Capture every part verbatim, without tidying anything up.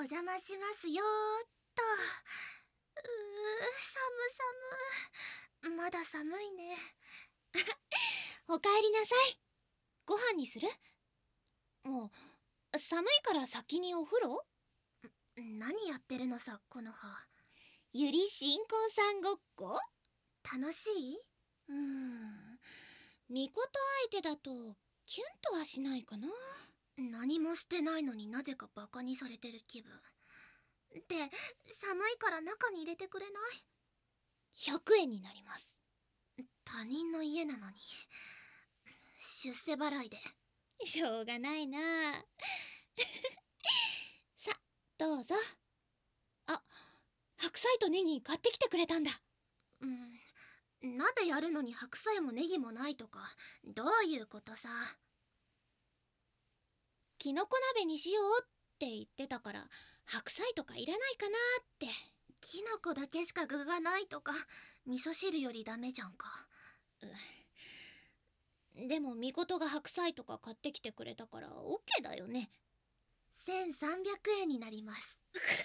邪魔しますよーっと。うー、寒寒。まだ寒いね。 おかえりなさい。ご飯にする？もう寒いから先にお風呂？ 何やってるのさ、この葉。 ゆり新婚さんごっこ？ 楽しい？ うーん、みこと相手だとキュンとはしないかな。 何もしてないのになぜかバカにされてる気分。で、寒いから中に入れてくれない？ ひゃくえんになります。 他人の家なのに。出世払いで。 しょうがないな。さ、どうぞ。あ、白菜とネギ買ってきてくれたんだ。 うん、鍋やるのに白菜もネギもないとか、どういうことさ。 きのこ鍋にしようって言ってたから白菜とかいらないかなって。 きのこだけしか具がないとか、味噌汁よりダメじゃんか。 でもみことが白菜とか買ってきてくれたからオッケーだよね。 せんさんびゃくえんになります。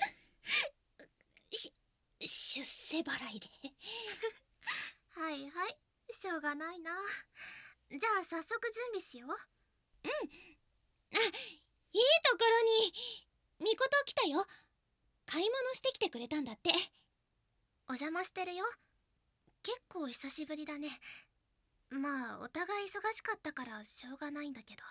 し出世払いで。 はいはい、しょうがないな。じゃあ早速準備しよう。うん。 あ、いいところにみこと来たよ。買い物してきてくれたんだって。 お邪魔してるよ。結構久しぶりだね。まあお互い忙しかったからしょうがないんだけど。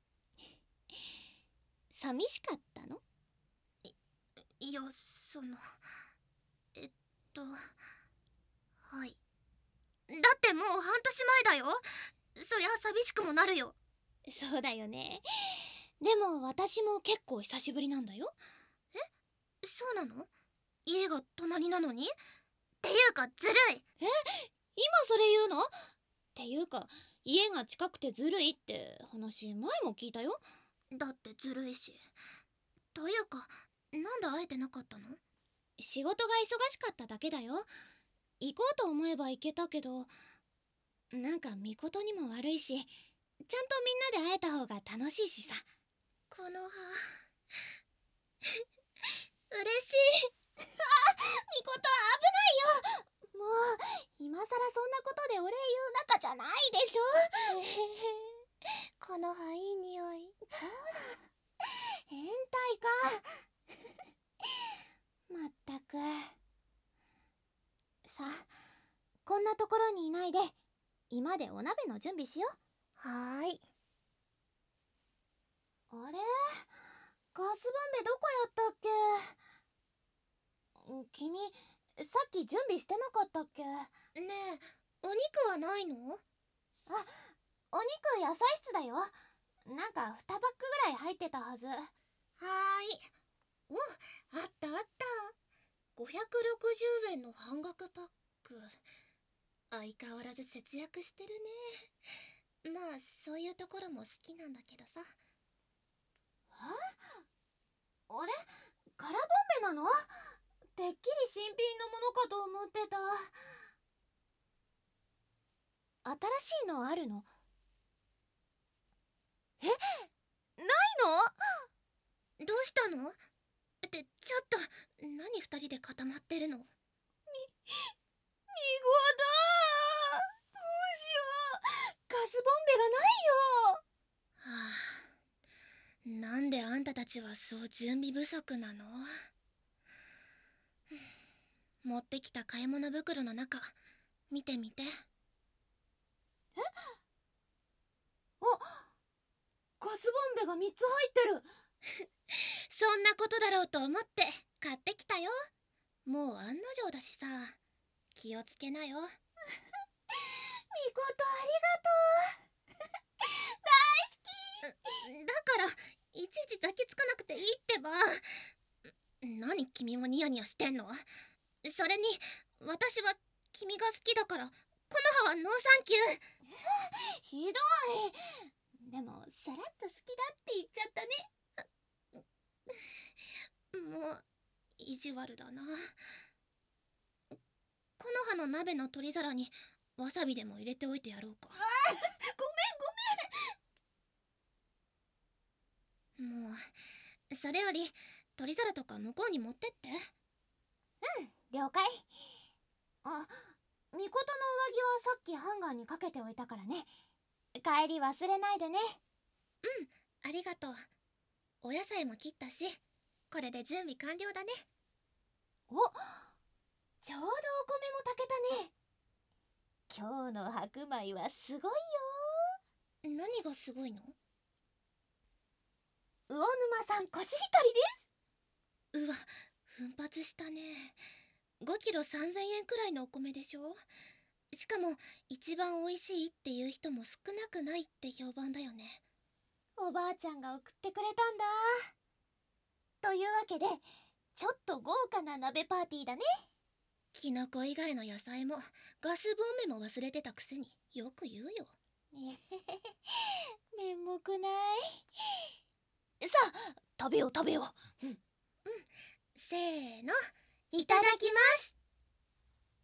寂しかったの？ い、いや、そのえっとはいだってもう半年前だよ。そりゃ寂しくもなるよ。 そうだよね。でも私も結構久しぶりなんだよ。 え、そうなの？家が隣なのに？っていうかずるい。 え、今それ言うの？っていうか家が近くてずるいって話前も聞いたよ。 だってずるいし。というか、なんで会えてなかったの？ 仕事が忙しかっただけだよ。行こうと思えば行けたけど、なんかみことにも悪いし、ちゃんとみんなで会えた方が楽しいしさ。 この葉嬉しい。 あ、みこと危ないよ。もう今さらそんなことでお礼言う仲じゃないでしょ。 えへへ、この葉いい匂い。 ほら、変態か。まったく。さあ、こんなところにいないで今でお鍋の準備しよう。 はーい。 あれ、ガスボンベどこやったっけ？君さっき準備してなかったっけ？ ねえ、お肉はないの？ あ、お肉野菜室だよ。なんかにパックぐらい入ってたはず。 はーい。お、あったあった。ごひゃくろくじゅうえんの半額パック。相変わらず節約してるね。まあそういうところも好きなんだけどさ。 え？あれ？空ボンベなの？てっきり新品のものかと思ってた。新しいのあるの？え？ないの？ どうしたの？ってちょっと何二人で固まってるの？み、みごだ。どうしよう。ガスボンベがないよ。 はあ、なんであんたたちはそう準備不足なの？持ってきた買い物袋の中見てみて。 え？あ、ガスボンベがみっつ入ってる。 そんなことだろうと思って買ってきたよ。もう案の定だしさ、気をつけなよ。みことありがとう。大好き。 だからいちいち抱きつかなくていいってば。何君もニヤニヤしてんの？それに私は君が好きだからこの葉はノーサンキュー。 ひどい。でもさらっと好きだって言っちゃったね。もう意地悪だな。この葉の鍋の取り皿にわさびでも入れておいてやろうか。 あ、ごめんごめん。 もうそれより取り皿とか向こうに持ってって。 了解。あ、みことの上着はさっきハンガーにかけておいたからね。帰り忘れないでね。 ありがとう。お野菜も切ったし、これで準備完了だね。 お、ちょうどお米も炊けたね。今日の白米はすごいよ。 何がすごいの？ 魚沼産コシヒカリです。 うわ、奮発したね。ごキロさんぜんえんくらいのお米でしょ。しかも一番美味しいっていう人も少なくないって評判だよね。 おばあちゃんが送ってくれたんだ。というわけで、ちょっと豪華な鍋パーティーだね。 キノコ以外の野菜もガスボンベも忘れてたくせによく言うよ。 めんもくない。さあ、食べよう食べよう。 せーの、いただきます。